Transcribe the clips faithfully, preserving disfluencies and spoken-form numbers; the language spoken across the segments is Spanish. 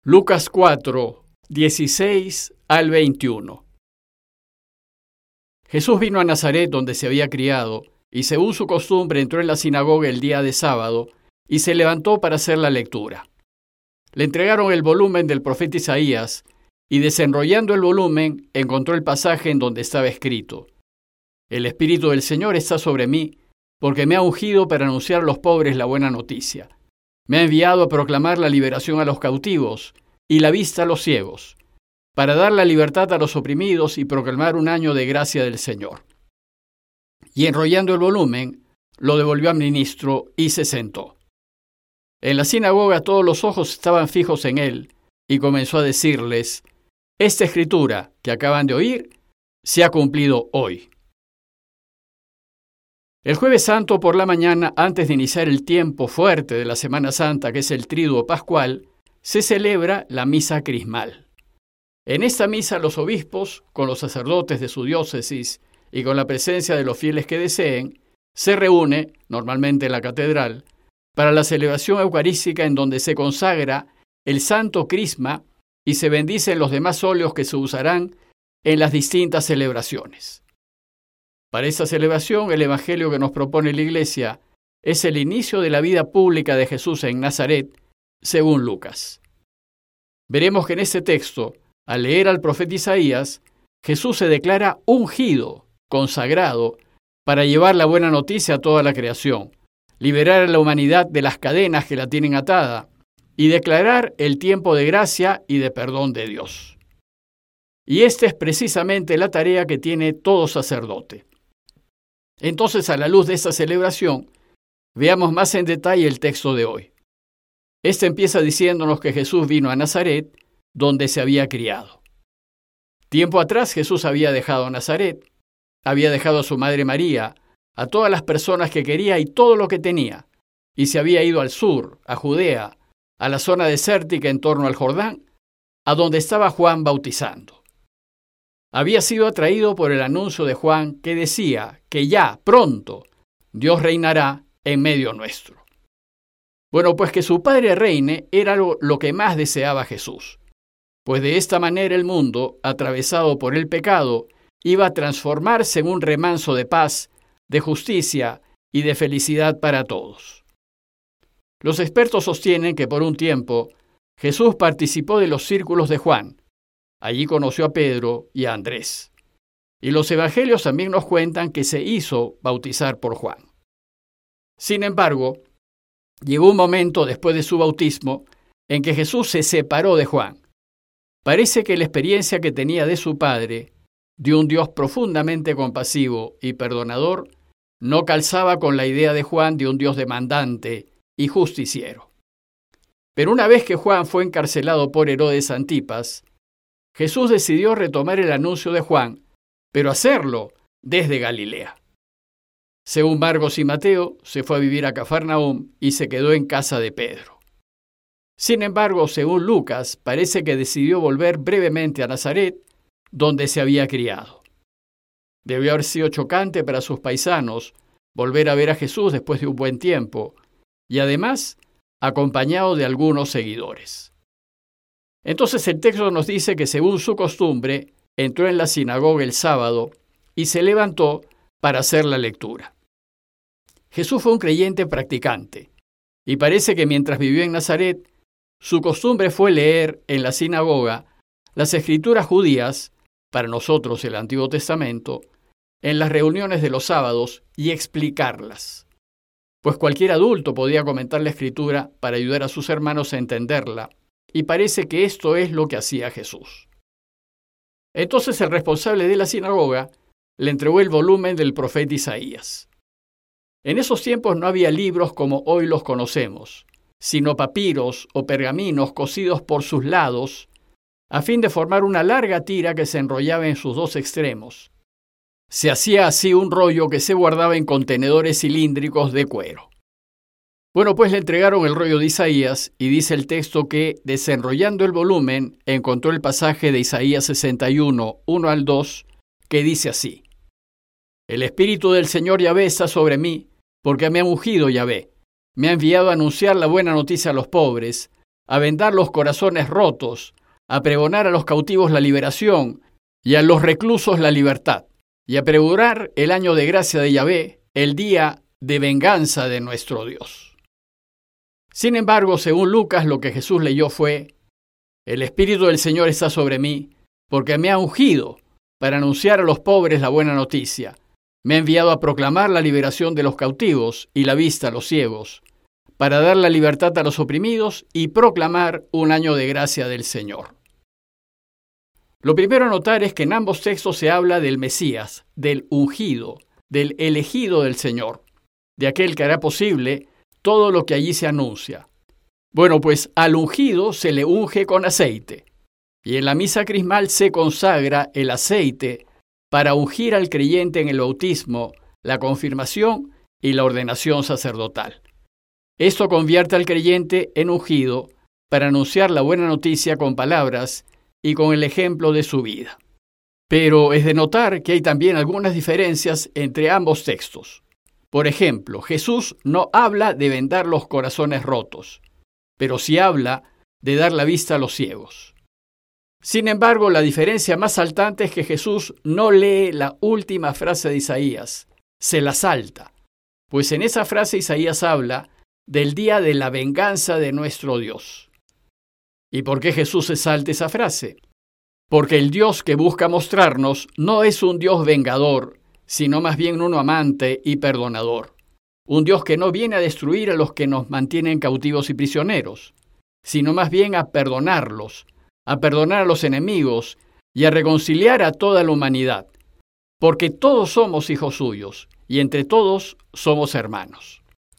Lucas cuatro, dieciséis al veintiuno. Jesús vino a Nazaret, donde se había criado, y según su costumbre entró en la sinagoga el día de sábado, y se levantó para hacer la lectura. Le entregaron el volumen del profeta Isaías, y desenrollando el volumen, encontró el pasaje en donde estaba escrito: El Espíritu del Señor está sobre mí, porque me ha ungido para anunciar a los pobres la buena noticia. Me ha enviado a proclamar la liberación a los cautivos y la vista a los ciegos, para dar la libertad a los oprimidos y proclamar un año de gracia del Señor. Y enrollando el volumen, lo devolvió al ministro y se sentó. En la sinagoga todos los ojos estaban fijos en él, y comenzó a decirles: Esta escritura que acaban de oír se ha cumplido hoy. El Jueves Santo por la mañana, antes de iniciar el tiempo fuerte de la Semana Santa, que es el Triduo Pascual, se celebra la Misa Crismal. En esta misa los obispos, con los sacerdotes de su diócesis y con la presencia de los fieles que deseen, se reúne, normalmente en la catedral, para la celebración eucarística en donde se consagra el Santo Crisma y se bendicen los demás óleos que se usarán en las distintas celebraciones. Para esta celebración, el Evangelio que nos propone la Iglesia es el inicio de la vida pública de Jesús en Nazaret, según Lucas. Veremos que en este texto, al leer al profeta Isaías, Jesús se declara ungido, consagrado, para llevar la buena noticia a toda la creación, liberar a la humanidad de las cadenas que la tienen atada y declarar el tiempo de gracia y de perdón de Dios. Y esta es precisamente la tarea que tiene todo sacerdote. Entonces, a la luz de esta celebración, veamos más en detalle el texto de hoy. Este empieza diciéndonos que Jesús vino a Nazaret, donde se había criado. Tiempo atrás Jesús había dejado Nazaret, había dejado a su madre María, a todas las personas que quería y todo lo que tenía, y se había ido al sur, a Judea, a la zona desértica en torno al Jordán, a donde estaba Juan bautizando. Había sido atraído por el anuncio de Juan que decía que ya, pronto, Dios reinará en medio nuestro. Bueno, pues que su Padre reine era lo, lo que más deseaba Jesús, pues de esta manera el mundo, atravesado por el pecado, iba a transformarse en un remanso de paz, de justicia y de felicidad para todos. Los expertos sostienen que por un tiempo Jesús participó de los círculos de Juan. Allí conoció a Pedro y a Andrés. Y los evangelios también nos cuentan que se hizo bautizar por Juan. Sin embargo, llegó un momento después de su bautismo en que Jesús se separó de Juan. Parece que la experiencia que tenía de su Padre, de un Dios profundamente compasivo y perdonador, no calzaba con la idea de Juan de un Dios demandante y justiciero. Pero una vez que Juan fue encarcelado por Herodes Antipas, Jesús decidió retomar el anuncio de Juan, pero hacerlo desde Galilea. Según Marcos y Mateo, se fue a vivir a Cafarnaúm y se quedó en casa de Pedro. Sin embargo, según Lucas, parece que decidió volver brevemente a Nazaret, donde se había criado. Debió haber sido chocante para sus paisanos volver a ver a Jesús después de un buen tiempo, y además acompañado de algunos seguidores. Entonces el texto nos dice que según su costumbre, entró en la sinagoga el sábado y se levantó para hacer la lectura. Jesús fue un creyente practicante, y parece que mientras vivió en Nazaret, su costumbre fue leer en la sinagoga las escrituras judías, para nosotros el Antiguo Testamento, en las reuniones de los sábados y explicarlas. Pues cualquier adulto podía comentar la escritura para ayudar a sus hermanos a entenderla, y parece que esto es lo que hacía Jesús. Entonces el responsable de la sinagoga le entregó el volumen del profeta Isaías. En esos tiempos no había libros como hoy los conocemos, sino papiros o pergaminos cosidos por sus lados, a fin de formar una larga tira que se enrollaba en sus dos extremos. Se hacía así un rollo que se guardaba en contenedores cilíndricos de cuero. Bueno, pues le entregaron el rollo de Isaías y dice el texto que, desenrollando el volumen, encontró el pasaje de Isaías sesenta y uno, uno al dos, que dice así: El Espíritu del Señor Yahvé está sobre mí, porque me ha ungido Yahvé. Me ha enviado a anunciar la buena noticia a los pobres, a vendar los corazones rotos, a pregonar a los cautivos la liberación y a los reclusos la libertad, y a pregonar el año de gracia de Yahvé, el día de venganza de nuestro Dios. Sin embargo, según Lucas, lo que Jesús leyó fue: el Espíritu del Señor está sobre mí, porque me ha ungido para anunciar a los pobres la buena noticia. Me ha enviado a proclamar la liberación de los cautivos y la vista a los ciegos, para dar la libertad a los oprimidos y proclamar un año de gracia del Señor. Lo primero a notar es que en ambos textos se habla del Mesías, del ungido, del elegido del Señor, de aquel que hará posible todo lo que allí se anuncia. Bueno, pues al ungido se le unge con aceite, y en la misa crismal se consagra el aceite para ungir al creyente en el bautismo, la confirmación y la ordenación sacerdotal. Esto convierte al creyente en ungido para anunciar la buena noticia con palabras y con el ejemplo de su vida. Pero es de notar que hay también algunas diferencias entre ambos textos. Por ejemplo, Jesús no habla de vendar los corazones rotos, pero sí habla de dar la vista a los ciegos. Sin embargo, la diferencia más saltante es que Jesús no lee la última frase de Isaías, se la salta, pues en esa frase Isaías habla del día de la venganza de nuestro Dios. ¿Y por qué Jesús se salta esa frase? Porque el Dios que busca mostrarnos no es un Dios vengador, sino más bien uno amante y perdonador. Un Dios que no viene a destruir a los que nos mantienen cautivos y prisioneros, sino más bien a perdonarlos, a perdonar a los enemigos y a reconciliar a toda la humanidad, porque todos somos hijos suyos y entre todos somos hermanos.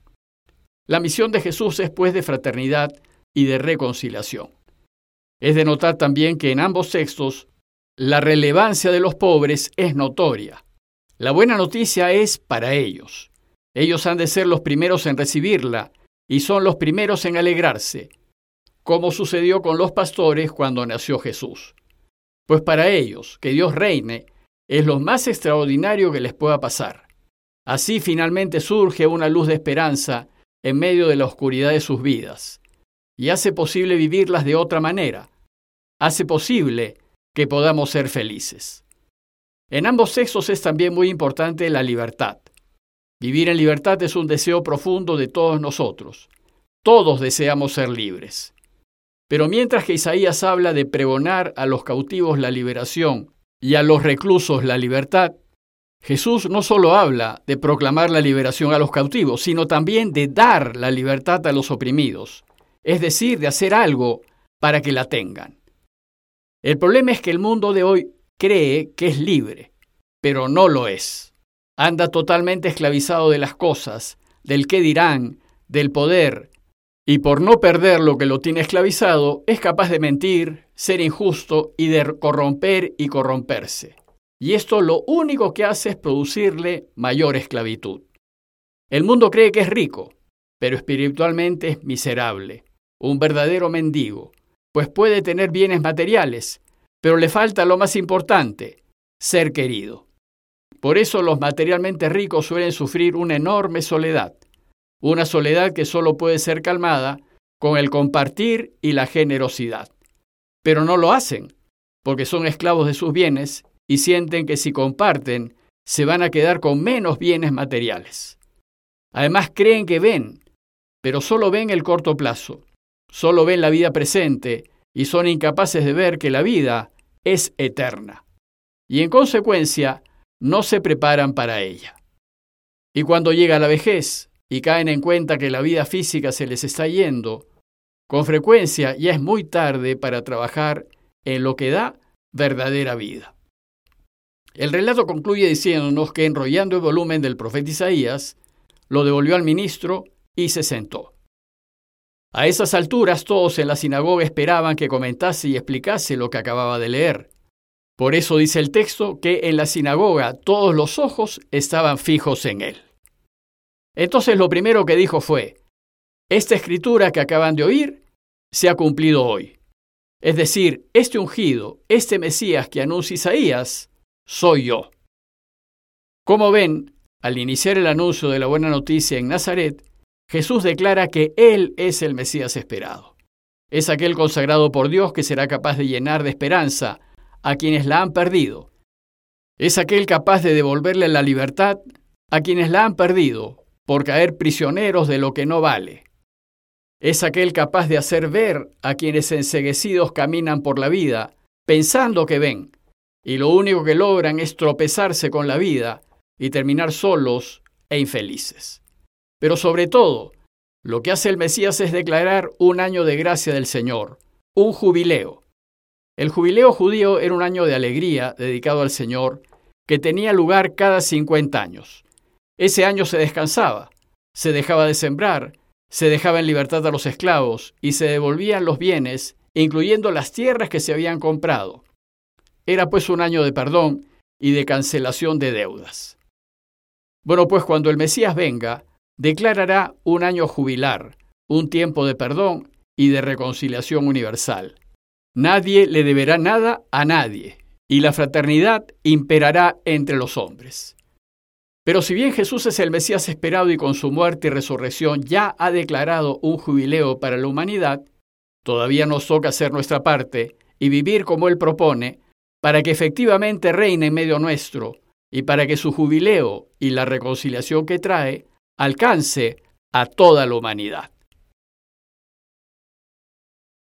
La misión de Jesús es pues de fraternidad y de reconciliación. Es de notar también que en ambos textos la relevancia de los pobres es notoria. La buena noticia es para ellos. Ellos han de ser los primeros en recibirla y son los primeros en alegrarse, como sucedió con los pastores cuando nació Jesús. Pues para ellos, que Dios reine, es lo más extraordinario que les pueda pasar. Así finalmente surge una luz de esperanza en medio de la oscuridad de sus vidas, y hace posible vivirlas de otra manera. Hace posible que podamos ser felices. En ambos textos es también muy importante la libertad. Vivir en libertad es un deseo profundo de todos nosotros. Todos deseamos ser libres. Pero mientras que Isaías habla de pregonar a los cautivos la liberación y a los reclusos la libertad, Jesús no solo habla de proclamar la liberación a los cautivos, sino también de dar la libertad a los oprimidos, es decir, de hacer algo para que la tengan. El problema es que el mundo de hoy cree que es libre, pero no lo es. Anda totalmente esclavizado de las cosas, del qué dirán, del poder, y por no perder lo que lo tiene esclavizado, es capaz de mentir, ser injusto y de corromper y corromperse. Y esto lo único que hace es producirle mayor esclavitud. El mundo cree que es rico, pero espiritualmente es miserable, un verdadero mendigo, pues puede tener bienes materiales, pero le falta lo más importante, ser querido. Por eso los materialmente ricos suelen sufrir una enorme soledad, una soledad que solo puede ser calmada con el compartir y la generosidad. Pero no lo hacen, porque son esclavos de sus bienes y sienten que si comparten, se van a quedar con menos bienes materiales. Además creen que ven, pero solo ven el corto plazo, solo ven la vida presente y son incapaces de ver que la vida es eterna. Y en consecuencia, no se preparan para ella. Y cuando llega la vejez y caen en cuenta que la vida física se les está yendo, con frecuencia ya es muy tarde para trabajar en lo que da verdadera vida. El relato concluye diciéndonos que enrollando el volumen del profeta Isaías, lo devolvió al ministro y se sentó. A esas alturas todos en la sinagoga esperaban que comentase y explicase lo que acababa de leer. Por eso dice el texto que en la sinagoga todos los ojos estaban fijos en él. Entonces lo primero que dijo fue: esta escritura que acaban de oír se ha cumplido hoy. Es decir, este ungido, este Mesías que anuncia Isaías, soy yo. Como ven, al iniciar el anuncio de la buena noticia en Nazaret, Jesús declara que Él es el Mesías esperado. Es aquel consagrado por Dios que será capaz de llenar de esperanza a quienes la han perdido. Es aquel capaz de devolverle la libertad a quienes la han perdido por caer prisioneros de lo que no vale. Es aquel capaz de hacer ver a quienes enceguecidos caminan por la vida pensando que ven, y lo único que logran es tropezarse con la vida y terminar solos e infelices. Pero sobre todo, lo que hace el Mesías es declarar un año de gracia del Señor, un jubileo. El jubileo judío era un año de alegría dedicado al Señor que tenía lugar cada cincuenta años. Ese año se descansaba, se dejaba de sembrar, se dejaba en libertad a los esclavos y se devolvían los bienes, incluyendo las tierras que se habían comprado. Era pues un año de perdón y de cancelación de deudas. Bueno, pues cuando el Mesías venga, declarará un año jubilar, un tiempo de perdón y de reconciliación universal. Nadie le deberá nada a nadie, y la fraternidad imperará entre los hombres. Pero si bien Jesús es el Mesías esperado y con su muerte y resurrección ya ha declarado un jubileo para la humanidad, todavía nos toca hacer nuestra parte y vivir como Él propone, para que efectivamente reine en medio nuestro y para que su jubileo y la reconciliación que trae alcance a toda la humanidad.